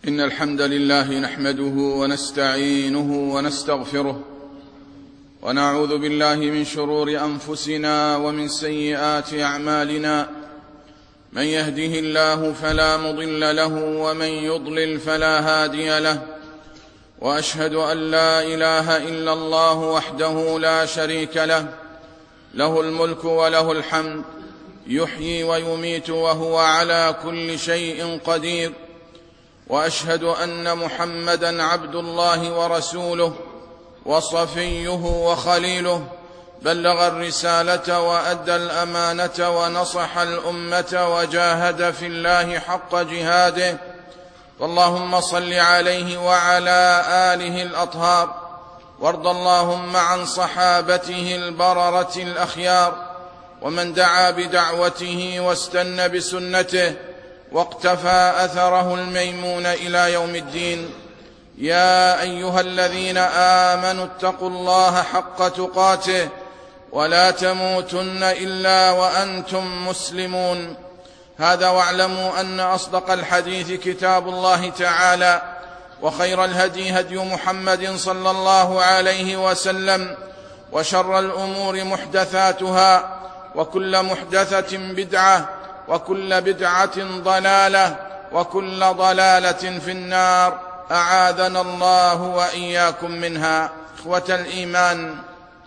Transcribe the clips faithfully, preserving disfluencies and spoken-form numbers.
إن الحمد لله نحمده ونستعينه ونستغفره ونعوذ بالله من شرور أنفسنا ومن سيئات أعمالنا. من يهده الله فلا مضل له ومن يضلل فلا هادي له، وأشهد أن لا إله إلا الله وحده لا شريك له، له الملك وله الحمد، يحيي ويميت وهو على كل شيء قدير. وأشهد أن محمدًا عبد الله ورسوله وصفيه وخليله، بلغ الرسالة وأدى الأمانة ونصح الأمة وجاهد في الله حق جهاده. فاللهم صل عليه وعلى آله الأطهار، وارض اللهم عن صحابته البررة الأخيار، ومن دعا بدعوته واستنى بسنته واقتفى أثره الميمون إلى يوم الدين. يا أيها الذين آمنوا اتقوا الله حق تقاته ولا تموتن إلا وأنتم مسلمون. هذا واعلموا أن أصدق الحديث كتاب الله تعالى، وخير الهدي هدي محمد صلى الله عليه وسلم، وشر الأمور محدثاتها، وكل محدثة بدعة، وكل بدعة ضلالة، وكل ضلالة في النار، أعاذنا الله وإياكم منها. إخوة الإيمان،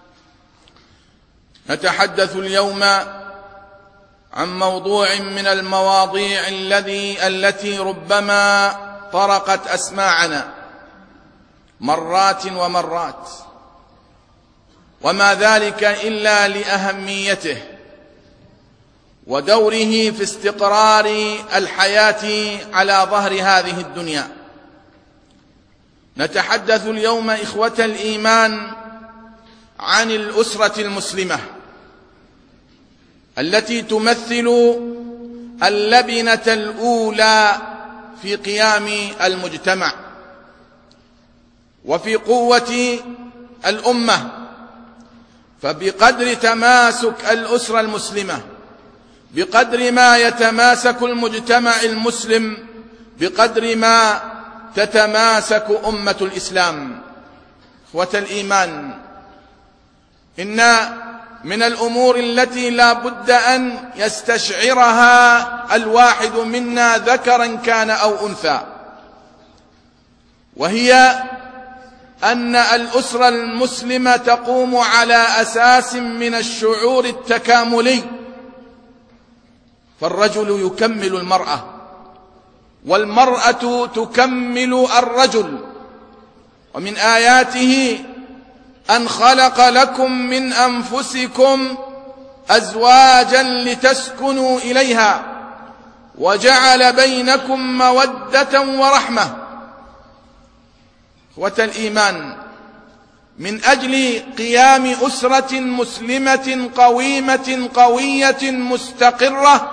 نتحدث اليوم عن موضوع من المواضيع الذي التي ربما طرقت أسماعنا مرات ومرات، وما ذلك إلا لأهميته ودوره في استقرار الحياة على ظهر هذه الدنيا. نتحدث اليوم إخوة الإيمان عن الأسرة المسلمة التي تمثل اللبنة الأولى في قيام المجتمع وفي قوة الأمة. فبقدر تماسك الأسرة المسلمة، بقدر ما يتماسك المجتمع المسلم، بقدر ما تتماسك أمة الإسلام. إخوة الإيمان، إن من الأمور التي لا بد أن يستشعرها الواحد منا ذكرا كان أو أنثى، وهي أن الأسرة المسلمة تقوم على أساس من الشعور التكاملي. فالرجل يكمل المرأة، والمرأة تكمل الرجل. ومن آياته أن خلق لكم من أنفسكم أزواجا لتسكنوا إليها وجعل بينكم مودة ورحمة. إخوة الإيمان، من أجل قيام أسرة مسلمة قويمة قوية مستقرة،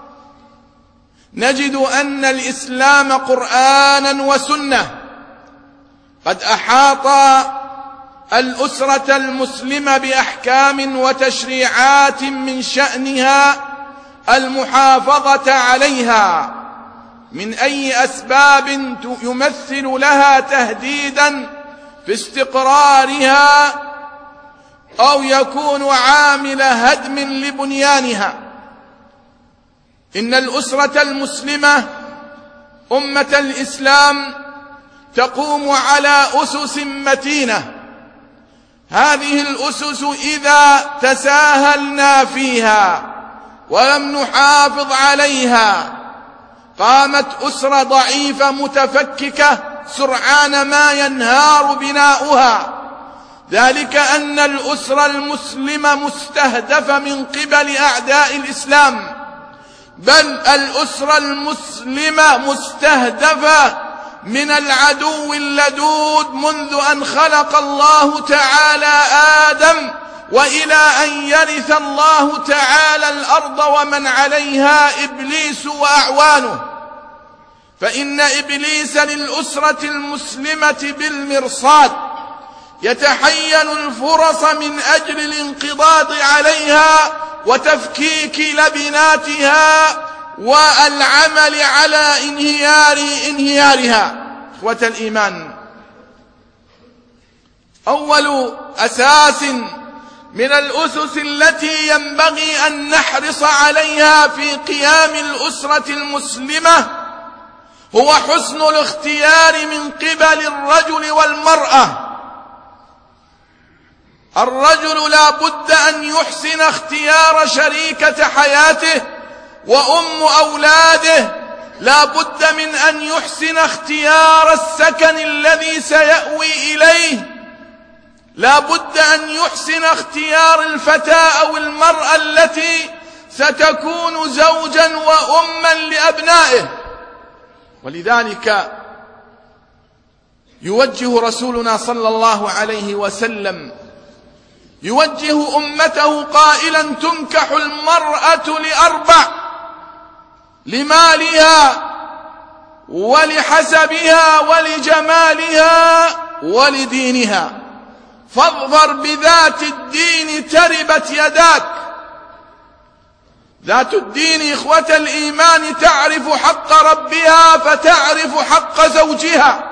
نجد أن الإسلام قرآنا وسنة قد أحاط الأسرة المسلمة بأحكام وتشريعات من شأنها المحافظة عليها من أي أسباب يمثل لها تهديدا في استقرارها أو يكون عامل هدم لبنيانها. إن الأسرة المسلمة أمة الإسلام تقوم على أسس متينة. هذه الأسس إذا تساهلنا فيها ولم نحافظ عليها قامت أسرة ضعيفة متفككة سرعان ما ينهار بناؤها. ذلك أن الأسرة المسلمة مستهدفة من قبل أعداء الإسلام، بل الأسرة المسلمة مستهدفة من العدو اللدود منذ أن خلق الله تعالى آدم وإلى أن يرث الله تعالى الأرض ومن عليها إبليس وأعوانه. فإن إبليس للأسرة المسلمة بالمرصاد، يتحين الفرص من أجل الانقضاض عليها وتفكيك لبناتها والعمل على انهيار انهيارها. إخوة الإيمان، أول أساس من الأسس التي ينبغي أن نحرص عليها في قيام الأسرة المسلمة هو حسن الاختيار من قبل الرجل والمرأة. الرجل لا بد أن يحسن اختيار شريكة حياته وأم أولاده، لا بد من أن يحسن اختيار السكن الذي سيأوي إليه، لا بد أن يحسن اختيار الفتاة أو المرأة التي ستكون زوجا وأما لأبنائه. ولذلك يوجه رسولنا صلى الله عليه وسلم يوجه أمته قائلا: تنكح المرأة لأربع: لمالها ولحسبها ولجمالها ولدينها، فاظفر بذات الدين تربت يداك. ذات الدين إخوة الإيمان تعرف حق ربها فتعرف حق زوجها،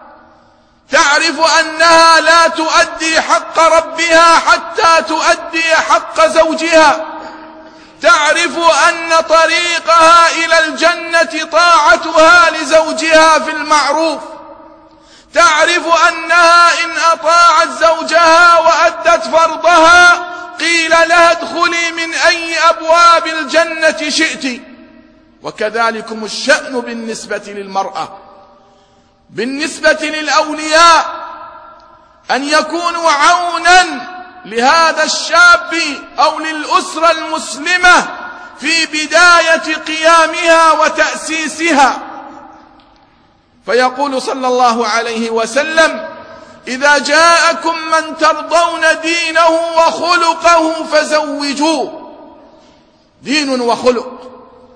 تعرف أنها لا تؤدي حق ربها حتى تؤدي حق زوجها، تعرف أن طريقها إلى الجنة طاعتها لزوجها في المعروف، تعرف أنها إن أطاعت زوجها وأدت فرضها قيل لها ادخلي من أي أبواب الجنة شئت. وكذلكم الشأن بالنسبة للمرأة. بالنسبة للأولياء أن يكونوا عونا لهذا الشاب أو للأسرة المسلمة في بداية قيامها وتأسيسها. فيقول صلى الله عليه وسلم: إذا جاءكم من ترضون دينه وخلقه فزوجوه. دين وخلق.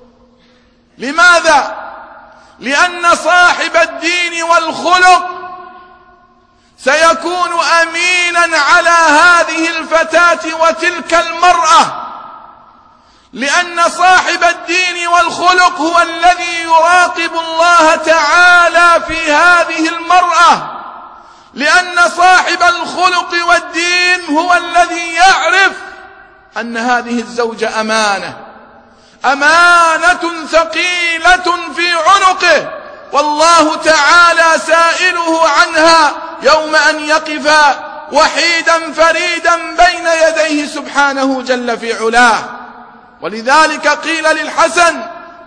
لماذا؟ لأن صاحب الدين والخلق سيكون أمينا على هذه الفتاة وتلك المرأة، لأن صاحب الدين والخلق هو الذي يراقب الله تعالى في هذه المرأة، لأن صاحب الخلق والدين هو الذي يعرف أن هذه الزوجة أمانة، أمانة ثقيلة في عنقه، والله تعالى سائله عنها يوم أن يقف وحيدا فريدا بين يديه سبحانه جل في علاه. ولذلك قيل للحسن: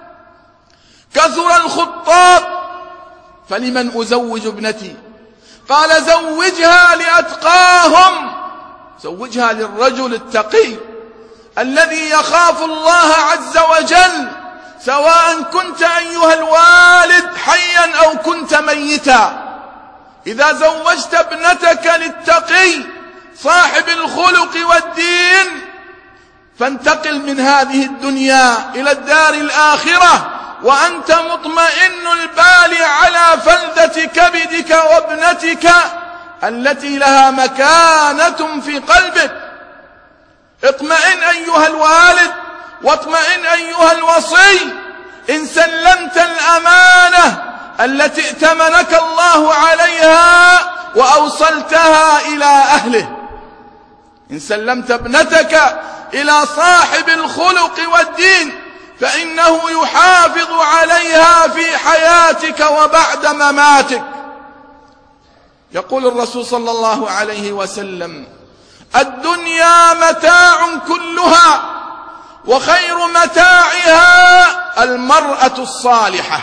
كثر الخطاب فلمن أزوج ابنتي؟ قال: زوجها لأتقاهم. زوجها للرجل التقي الذي يخاف الله عز وجل، سواء كنت أيها الوالد حيا أو كنت ميتا. إذا زوجت ابنتك للتقي صاحب الخلق والدين فانتقل من هذه الدنيا إلى الدار الآخرة وأنت مطمئن البال على فلذة كبدك وابنتك التي لها مكانة في قلبك. اطمئن أيها الوالد واطمئن أيها الوصي إن سلمت الأمانة التي ائتمنك الله عليها وأوصلتها إلى أهله. إن سلمت ابنتك إلى صاحب الخلق والدين فإنه يحافظ عليها في حياتك وبعد مماتك. يقول الرسول صلى الله عليه وسلم: الدنيا متاع كلها وخير متاعها المرأة الصالحة.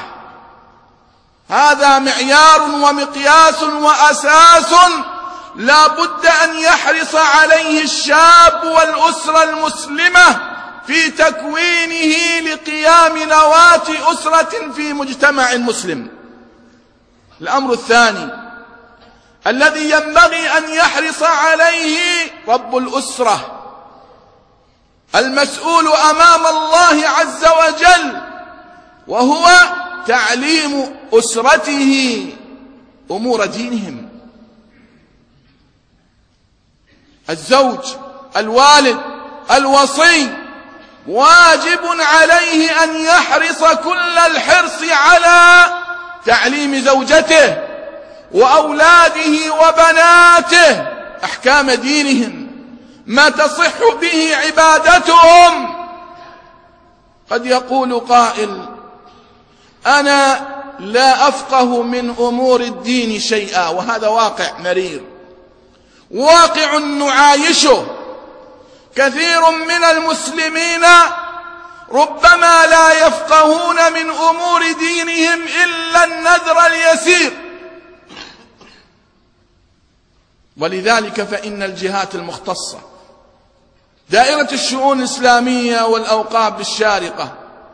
هذا معيار ومقياس وأساس لا بد أن يحرص عليه الشاب والأسرة المسلمة في تكوينه لقيام نواة أسرة في مجتمع مسلم. الأمر الثاني الذي ينبغي أن يحرص عليه رب الأسرة المسؤول أمام الله عز وجل، وهو تعليم أسرته أمور دينهم. الزوج، الوالد، الوصي واجب عليه أن يحرص كل الحرص على تعليم زوجته وأولاده وبناته أحكام دينهم، ما تصح به عبادتهم. قد يقول قائل: أنا لا أفقه من أمور الدين شيئا، وهذا واقع مرير، واقع نعايشه. كثير من المسلمين ربما لا يفقهون من أمور دينهم إلا النذر اليسير. ولذلك فإن الجهات المختصة، دائرة الشؤون الإسلامية والأوقاف بالشارقة،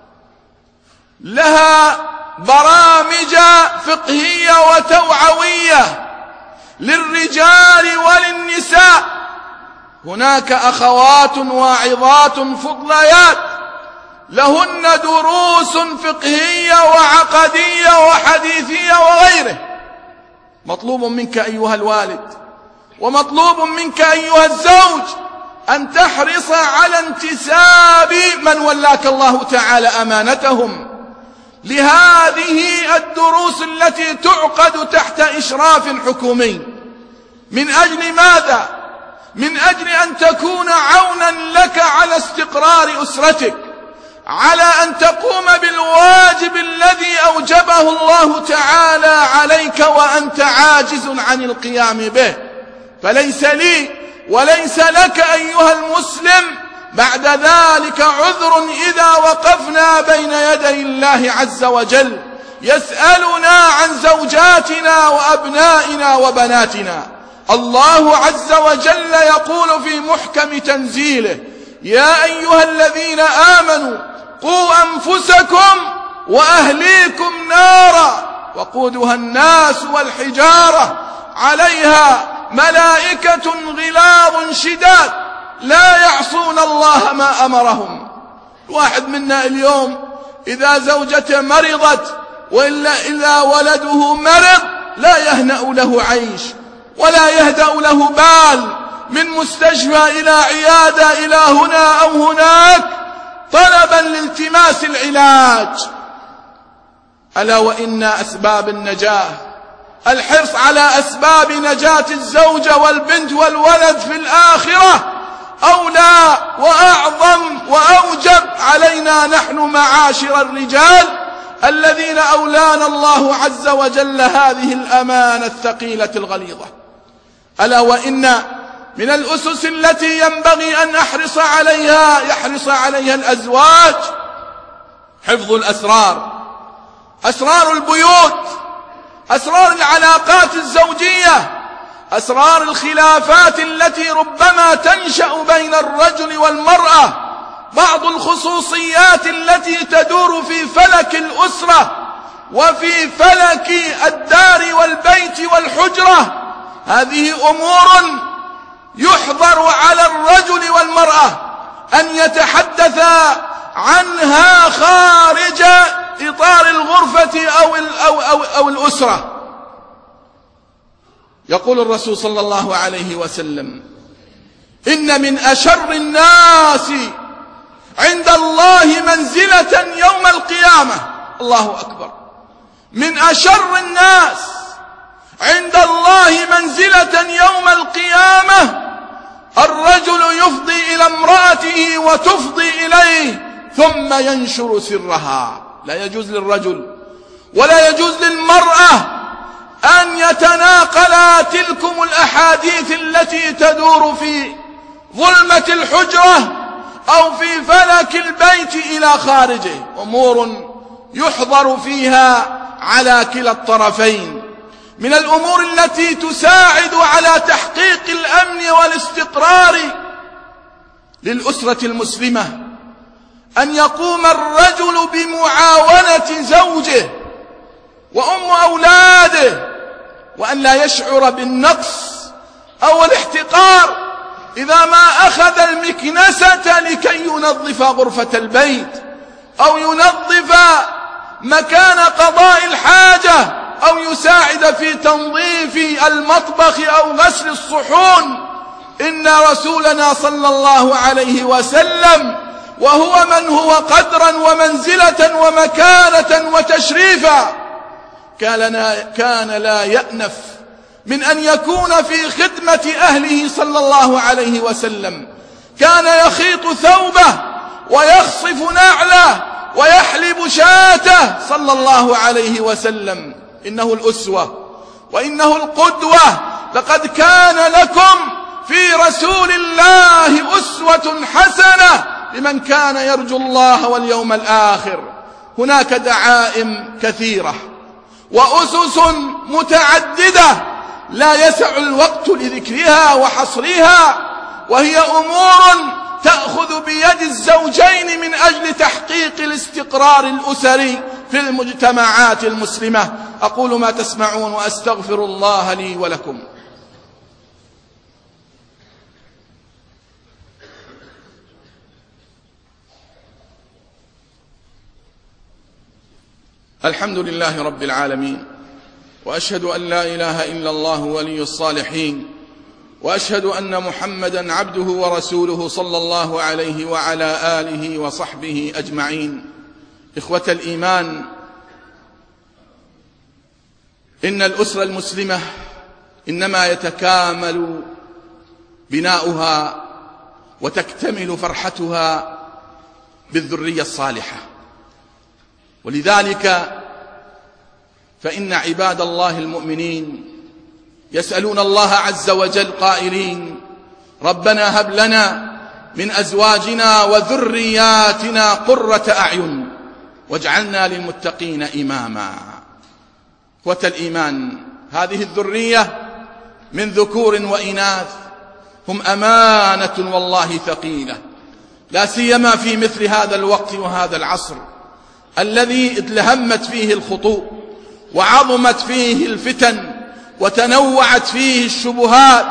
لها برامج فقهية وتوعوية للرجال وللنساء. هناك أخوات واعظات فضليات لهن دروس فقهية وعقدية وحديثية وغيره. مطلوب منك أيها الوالد ومطلوب منك أيها الزوج أن تحرص على انتساب من ولاك الله تعالى أمانتهم لهذه الدروس التي تعقد تحت إشراف حكومي. من أجل ماذا؟ من أجل أن تكون عونا لك على استقرار أسرتك، على أن تقوم بالواجب الذي أوجبه الله تعالى عليك وأنت عاجز عن القيام به. فليس لي وليس لك أيها المسلم بعد ذلك عذر إذا وقفنا بين يدي الله عز وجل يسألنا عن زوجاتنا وأبنائنا وبناتنا. الله عز وجل يقول في محكم تنزيله: يا أيها الذين آمنوا قوا أنفسكم وأهليكم نارا وقودها الناس والحجارة عليها ملائكة غلاظ شداد لا يعصون الله ما أمرهم. واحد منا اليوم إذا زوجته مرضت وإلا إلا ولده مرض لا يهنأ له عيش ولا يهدأ له بال، من مستشفى إلى عيادة إلى هنا أو هناك طلبا لالتماس العلاج. ألا وإن أسباب النجاة، الحرص على أسباب نجاة الزوجة والبنت والولد في الآخرة أولى وأعظم وأوجب علينا نحن معاشر الرجال الذين أولانا الله عز وجل هذه الأمانة الثقيلة الغليظة. ألا وإن من الأسس التي ينبغي أن أحرص عليها يحرص عليها الأزواج حفظ الأسرار، أسرار البيوت، أسرار العلاقات الزوجية، أسرار الخلافات التي ربما تنشأ بين الرجل والمرأة، بعض الخصوصيات التي تدور في فلك الأسرة وفي فلك الدار والبيت والحجرة. هذه أمور يحظر على الرجل والمرأة أن يتحدثا عنها خارج إطار الغرفة أو, أو, أو, أو الأسرة. يقول الرسول صلى الله عليه وسلم: إن من أشر الناس عند الله منزلة يوم القيامة. الله أكبر. من أشر الناس عند الله منزلة يوم القيامة الرجل يفضي إلى امرأته وتفضي إليه ثم ينشر سرها. لا يجوز للرجل ولا يجوز للمرأة أن يتناقلا تلكم الأحاديث التي تدور في ظلمة الحجرة أو في فلك البيت إلى خارجه. أمور يحضر فيها على كلا الطرفين. من الأمور التي تساعد على تحقيق الأمن والاستقرار للأسرة المسلمة أن يقوم الرجل بمعاونة زوجه وأم أولاده، وأن لا يشعر بالنقص أو الاحتقار إذا ما أخذ المكنسة لكي ينظف غرفة البيت أو ينظف مكان قضاء الحاجة أو يساعد في تنظيف المطبخ أو غسل الصحون. إن رسولنا صلى الله عليه وسلم وهو من هو قدرا ومنزلة ومكانة وتشريفا، كان لا يأنف من أن يكون في خدمة أهله صلى الله عليه وسلم. كان يخيط ثوبه ويخصف نعله ويحلب شاته صلى الله عليه وسلم. إنه الأسوة وإنه القدوة. لقد كان لكم في رسول الله أسوة حسنة لمن كان يرجو الله واليوم الآخر. هناك دعائم كثيرة وأسس متعددة لا يسع الوقت لذكرها وحصرها، وهي أمور تأخذ بيد الزوجين من أجل تحقيق الاستقرار الأسري في المجتمعات المسلمة. أقول ما تسمعون وأستغفر الله لي ولكم. الحمد لله رب العالمين، وأشهد أن لا إله إلا الله ولي الصالحين، وأشهد أن محمدا عبده ورسوله صلى الله عليه وعلى آله وصحبه أجمعين. إخوة الإيمان، إن الأسرة المسلمة إنما يتكامل بناؤها وتكتمل فرحتها بالذرية الصالحة. ولذلك فإن عباد الله المؤمنين يسألون الله عز وجل قائلين: ربنا هب لنا من أزواجنا وذرياتنا قرة أعين واجعلنا للمتقين إماما. إخوة الإيمان، هذه الذرية من ذكور وإناث هم أمانة والله ثقيلة، لا سيما في مثل هذا الوقت وهذا العصر الذي ازدهمت فيه الخطوب وعظمت فيه الفتن وتنوعت فيه الشبهات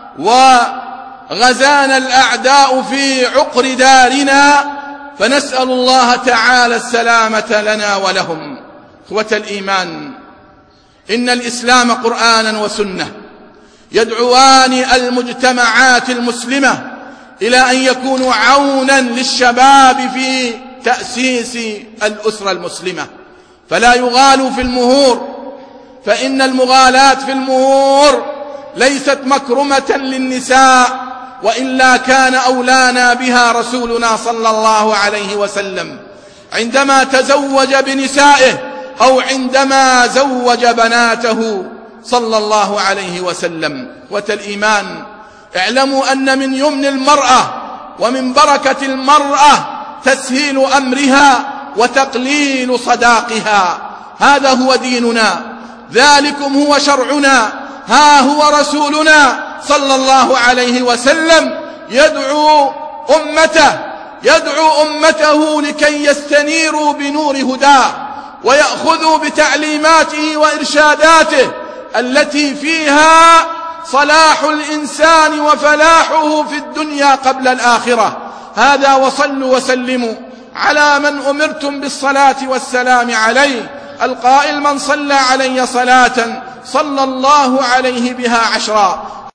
وغزانا الأعداء في عقر دارنا، فنسأل الله تعالى السلامة لنا ولهم. إخوة الإيمان، إن الإسلام قرآنا وسنة يدعوان المجتمعات المسلمة إلى أن يكونوا عونا للشباب في تأسيس الأسرة المسلمة، فلا يغالوا في المهور، فإن المغالاة في المهور ليست مكرمة للنساء، وإلا كان أولانا بها رسولنا صلى الله عليه وسلم عندما تزوج بنسائه أو عندما زوج بناته صلى الله عليه وسلم. والإيمان، اعلموا أن من يمن المرأة ومن بركة المرأة تسهيل أمرها وتقليل صداقها. هذا هو ديننا، ذلكم هو شرعنا، ها هو رسولنا صلى الله عليه وسلم يدعو أمته يدعو أمته لكي يستنيروا بنور هداه ويأخذوا بتعليماته وإرشاداته التي فيها صلاح الإنسان وفلاحه في الدنيا قبل الآخرة. هذا، وصلوا وسلموا على من أمرتم بالصلاة والسلام عليه، القائل: من صلى علي صلاة صلى الله عليه بها عشرا.